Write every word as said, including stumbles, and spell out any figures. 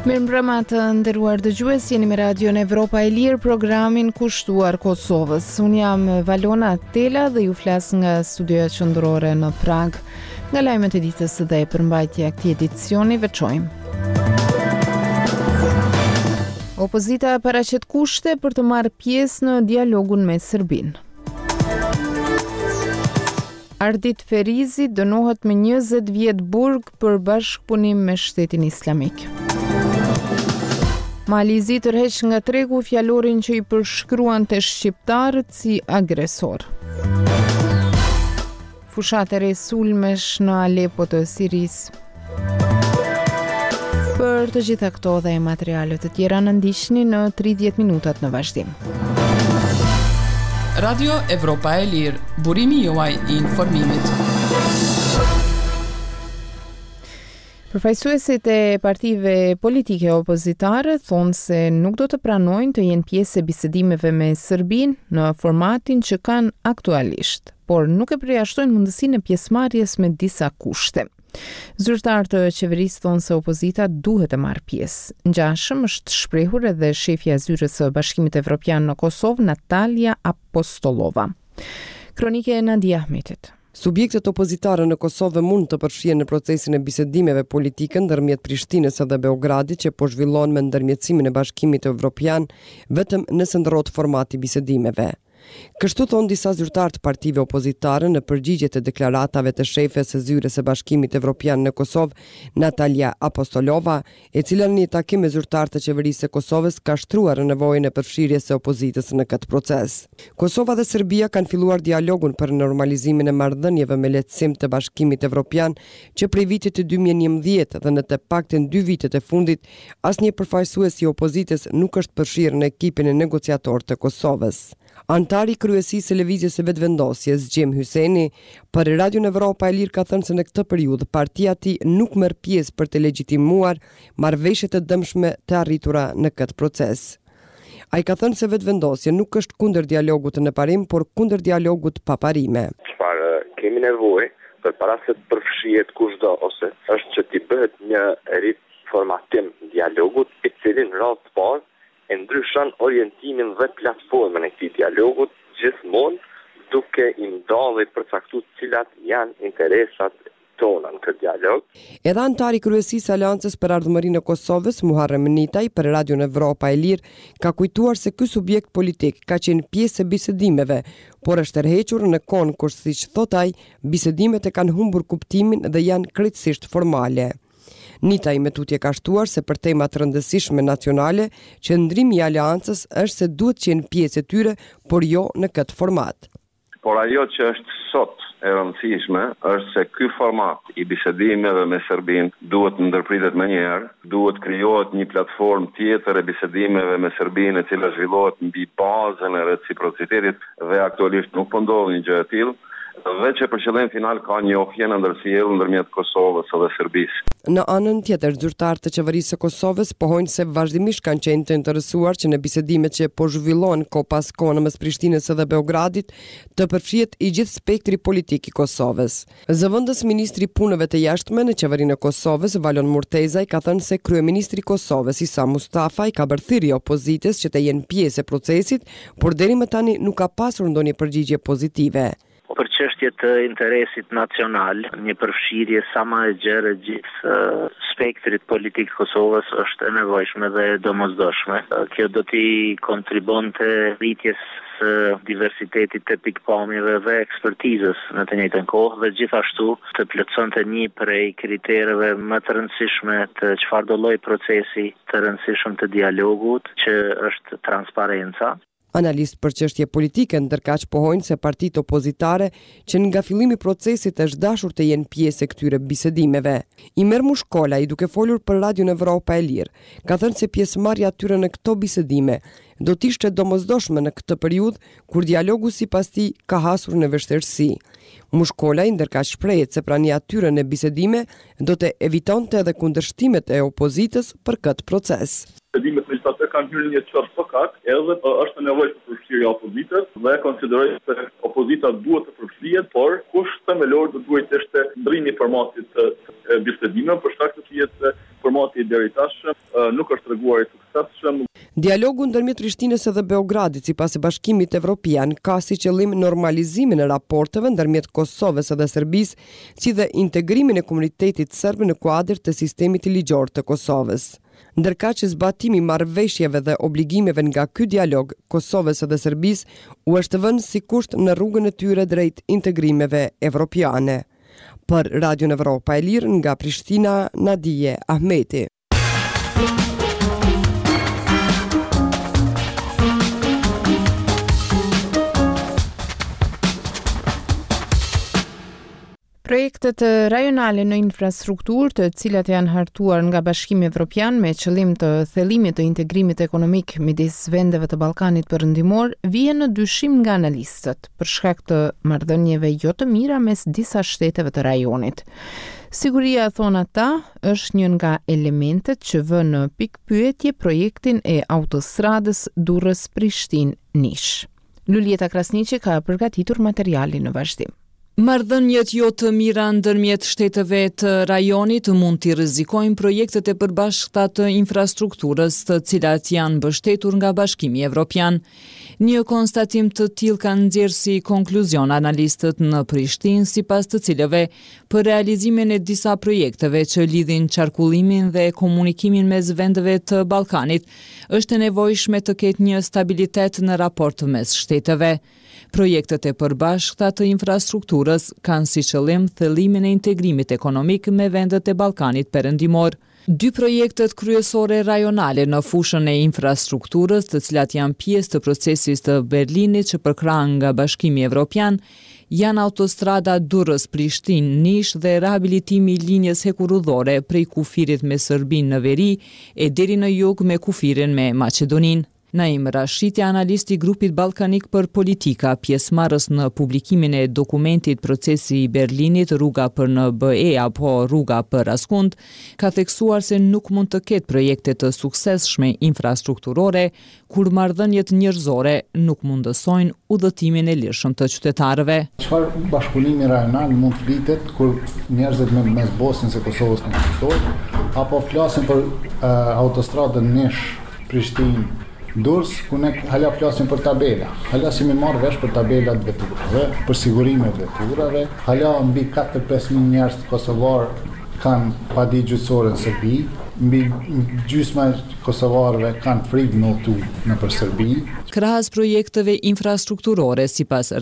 Mirëmbrëma të nderuar dëgjues, jeni me Radion Evropa e Lirë, programin kushtuar Kosovës. Unë jam Valona Tela dhe ju flas nga studioja qendrore në Prag. Nga lajmet e ditës dhe përmbajtja e këtij edicioni veçojmë. Opozita paraqet kushte për të marrë pjesë në dialogun me Serbinë. Ardit Ferizi dënohet me njëzet vjet burg për bashkëpunim me Shtetin Islamik. Malizi tërheq nga tregu fjalorin që i përshkruan të shqiptarët si agresor. Fushat e re sulmesh në Alepo të Sirisë. Për të gjitha këto dhe materialet të tjera në ndiqni në tridhjetë minutat në vazhdim. Radio Evropa e Lirë, burimi juaj i informimit. Përfaqësuesit e partive politike opozitare thonë se nuk do të pranojnë të jenë pjesë e bisedimeve me Serbinë në formatin që kanë aktualisht, por nuk e përjashtojnë mundësinë e pjesëmarrjes me disa kushte. Zyrtar të qeverisë thonë se opozita duhet të marrë pjesë. Ngjashëm është shprehur edhe shefja e zyrës së Bashkimit Evropian në Kosovë, Natalia Apostolova. Kronike e Nadia Ahmetit. Subjektet opozitare në Kosovë mund të përfshihen në procesin e bisedimeve politike ndërmjet Prishtinës dhe Beogradit që po zhvillon me ndërmjetësimin e Bashkimit Evropian vetëm nëse ndërrohet formati i bisedimeve. Kështu thonë disa zyrtar të partive opozitare në përgjigje të deklaratave të shefes së zyrës së Bashkimit Evropian në Kosovë, Natalia Apostolova, e cila në një takim me zyrtar të qeverisë së Kosovës ka shtruar nevojën e përfshirjes së opozitës në këtë proces. Kosova dhe Serbia kanë filluar dialogun për normalizimin e marrëdhënieve me lehtësim të Bashkimit Evropian që prej vitit të dy mijë e njëmbëdhjetë dhe në të paktën dy vitet e fundit asnjë përfaqësues i opozitës nuk është përfshirë në ekipin e negociator të Kosovës. Antari kryesisë së lëvizjes së vetëvendosjes, Gjem Hyseni, për Radion Evropa e Lirë ka thënë se në këtë periudhë partia e tij nuk merr pjesë për të legjitimuar marrëveshjet e dëmshme të arritura në këtë proces. Ai ka thënë se vetëvendosja nuk është kundër dialogut në parim, por kundër dialogut pa parime. Çfarë kemi nevojë përpara se të përfshihet kushdo ose është që t'i bëhet një riformatim dialogut i cili në radhë të parë e ndryshon orientimin dhe platformën e këtij dialogut, gjithmonë duke i ndalë dhe përcaktuar cilat janë interesat tona në këtë dialog. Edhe antari kryesisë Aleancës për Ardhmërinë e Kosovës, Muharrem Nitaj, për Radion Evropa e Lirë, ka kujtuar se ky subjekt politik ka qenë pjesë e bisedimeve, por është tërhequr në konkurs, siç thot ai, bisedimet e kanë humbur kuptimin dhe janë krejtësisht formale. Nitaj me tutje ka shtuar se për tema të rëndësishme nacionale, qëndrimi i aleancës është se duhet të qenë pjesë e tyre, por jo në këtë format. Por ajo që është sot e rëndësishme është se ky format i bisedimeve me Serbinë duhet ndërpritet më njëherë, duhet krijohet një platformë tjetër e bisedimeve me Serbinë e cila zhvillohet mbi bazën e reciprocitetit dhe aktualisht nuk po ndodh një gjë e tillë. Dhe që për qëllim final ka një ohje në ndërsjellje ndërmjet Kosovës dhe Serbisë. Në anën tjetër, zyrtarët të qeverisë së Kosovës pohojnë se vazhdimisht kanë qenë të interesuar që në bisedimet që po zhvillohen ko pas kohë në mes Prishtinës dhe Beogradit të përfshihet i gjithë spektri politik i Kosovës. Zëvendës ministri i punëve të jashtme në qeverinë e Kosovës, Valon Murtezaj, ka thënë se kryeministri i Kosovës, Isa Mustafa, i ka bërthyer opozitës që të jenë pjesë e procesit, por deri më tani nuk ka pasur ndonjë përgjigje pozitive. Për çështje të interesit nacional, një përfshirje sa më e gjerë gjithë uh, spektrit politik Kosovës është e nevojshme dhe e domosdoshme. Uh, kjo do t'i kontribonte rritjes së diversitetit të pikpamjeve dhe ekspertizës në të njëjtën kohë dhe gjithashtu të plotësonte një prej kritereve më të rëndësishme të çfarëdo lloji procesi të rëndësishëm të dialogut, që është transparenca. Analistë për çështje politike ndërkaq pohojnë se partitë opozitare që nga fillimi i procesit është dashur të jenë pjesë e këtyre bisedimeve. Imer Mushkola, i duke folur për Radion Evropa e Lirë, ka thënë se pjesëmarrja e tyre në këto bisedime do të ishte domosdoshme në këtë periudhë kur dialogu sipas tij ka hasur në vështirësi. Mushkola i ndërkaq shprehet se prania e tyre në bisedime do të evitonte edhe kundërshtimet e opozitës për këtë proces. Bisedimet legislative kanë hyrë një çop fakat, edhe është nevojë për përfshirje opozitës dhe konsideroj se opozita duhet të përfshihet, por kush themelor do duhet të ishte ndrimi i formatit të bisedimeve për shkak të se formati i deri tash nuk është treguar i suksesshëm. Dialogu ndërmjet Prishtinës edhe Beogradit sipas e Bashkimit Evropian ka si qëllim normalizimin e raporteve ndërmjet Kosovës edhe Serbisë, si dhe integrimin e komunitetit serb në kuadër të sistemit ligjor të Kosovës. Ndërka që zbatimi marrëveshjeve dhe obligimeve nga ky dialog Kosovës edhe Serbisë u është vënë si kusht në rrugën e tyre drejt integrimeve evropiane. Për Radion Evropa e Lirë nga Prishtina, Nadije Ahmeti. Projektet rajonale në infrastrukturë, të cilat janë hartuar nga Bashkimi Evropian me qëllim të thellimit të integrimit ekonomik midis vendeve të Ballkanit Perëndimor, vijnë në dyshim nga analistët për shkak të marrëdhënieve jo të mira mes disa shteteve të rajonit. Siguria, thonë ata, është një nga elementet që vë në pikpyetje projektin e autostradës Durrës-Prishtinë-Nish. Lulieta Krasniqi ka përgatitur materialin në vazhdim. Marrëdhëniet jo të mira ndërmjet shteteve të rajonit mund t'i rrezikojnë projektet e përbashkëta të infrastrukturës, të cilat janë mbështetur nga Bashkimi Evropian. Një konstatim të tillë kanë nxjerrë si konkluzion analistët në Prishtinë, sipas të cilëve për realizimin e disa projekteve që lidhin qarkullimin dhe komunikimin mes vendeve të Ballkanit, është e nevojshme të ketë një stabilitet në raport mes shteteve. Projektet e përbashkëta të infrastrukturës kanë si qëllim thellimin e integrimit ekonomik me vendet e Ballkanit Perëndimor. Dy projektet kryesore rajonale në fushën e infrastrukturës, të cilat janë pjesë të procesit të Berlinit që përkrahen nga Bashkimi Evropian, janë autostrada Durrës-Prishtinë-Nish dhe rehabilitimi i linjës hekurudhore prej kufirit me Serbinë në veri e deri në jug me kufirin me Maqedoninë. Naim Rashiti, analisti i grupit ballkanik për politika, pjesëmarrës në publikimin e dokumentit Procesi i Berlinit, rruga për në B E apo rruga për askund, ka theksuar se nuk mund të ketë projekte të suksesshme infrastrukturore kur marrëdhëniet njerëzore nuk mundësojnë udhëtimin e lirshëm të qytetarëve. Çfarë bashkëpunimi rajonal mund të bitet kur njerëzit me mes Bosnjës e Kosovës nuk kuptojnë, apo flasin për uh, autostradën Nish-Prishtinë Durrës, ku ne hala flasim për tabela. Hala si me marrë vesh për tabelat veturave, për sigurime veturave. Hala mbi katër pesë mijë njerëz kosovar kanë padi gjyqësore në Serbi. Mbi gjysma kosovarëve kanë frikë në utu në për Serbi. Krahas projekteve infrastrukturore, sipas